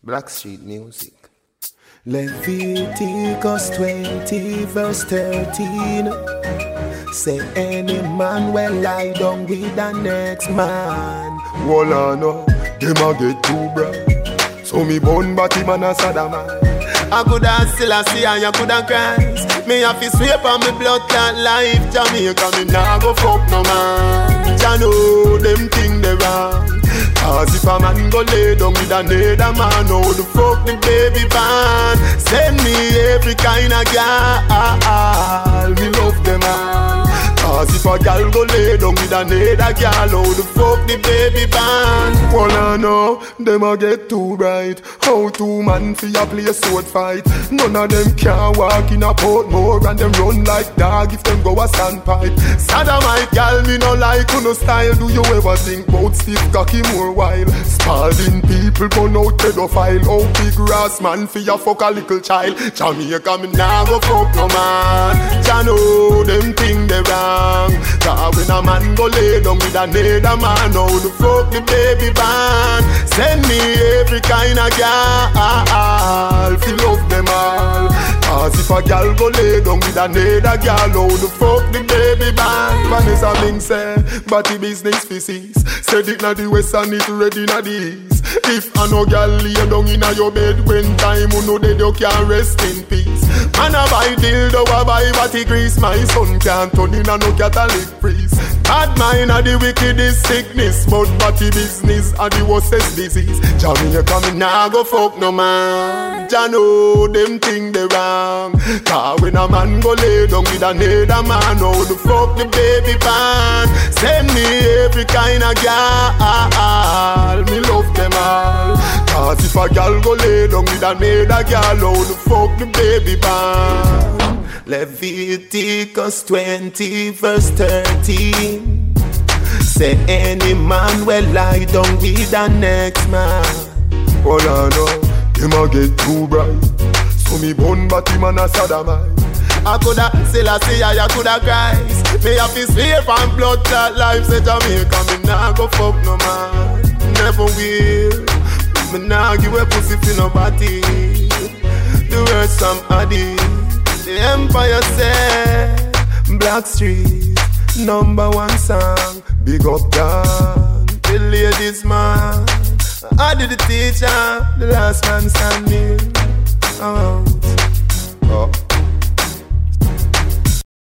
Blackstreet music. Leviticus 20 verse 13. Say any man will lie down with the next man. Well, I know, them a get too bright. So me born body man a Saddam. I coulda still a see and you coulda Christ. Me have to sweep on me blood clot life. Jamaica me nah go fuck no man. Jah know them thing they wrong. Cause if a man go lay down with another man, how the fuck the baby band? Send me every kind of girl. Me love them all. Cause if a girl go lay down with another girl, how the fuck the baby band? Well, I know, them a get too bright. How two man fi a play sword fight? None of them can walk in a Portmore and them run like dog if them go a sandpipe. Sodomite girl, me no like no style. Do you ever think about stiff cocky more while? Spalding people burn out pedophile. How big grass man fi a fuck a little child? Jamaica me nah go fuck no man. Jah know them thing they wrong. Cause when a man go lay down with another man, how the fuck the baby band? Send me every kind of girl. Fi love them all. Cause if a girl go lay down with another girl, how the fuck the baby band? Vanessa Ming say, body business fi cease. Said it na the west and it ready na the east. If a no girl lay down inna your bed when time you know dead, you can't rest in peace. Man a buy dildo, a buy body grease. My son can't turn in a no Catholic priest. Bad mind a the wickedest sickness, but body business a the worstest disease. Jamaica me nah go fuck no man. Jah know them thing they wrong. Cause when a man go lay down with another man, how the fuck the baby band? Send me every kind of girl. Me love them all. Cause if a girl go lay down with another girl, how the fuck the baby band? Leviticus 20 verse 13. Say any man will lie down with the next man. Well, I know, them a get too bright. So me born body man a Saddam. I coulda still a see ya, coulda Christ. Me have to swear from blood clot life. Say Jamaica, me nah go fuck no man. Never will. Me nah give a pussy to nobody. The words some addy. The Empire said Blackstreet, #1 song. Big up John, the ladies man. I did the teacher, the last man standing out.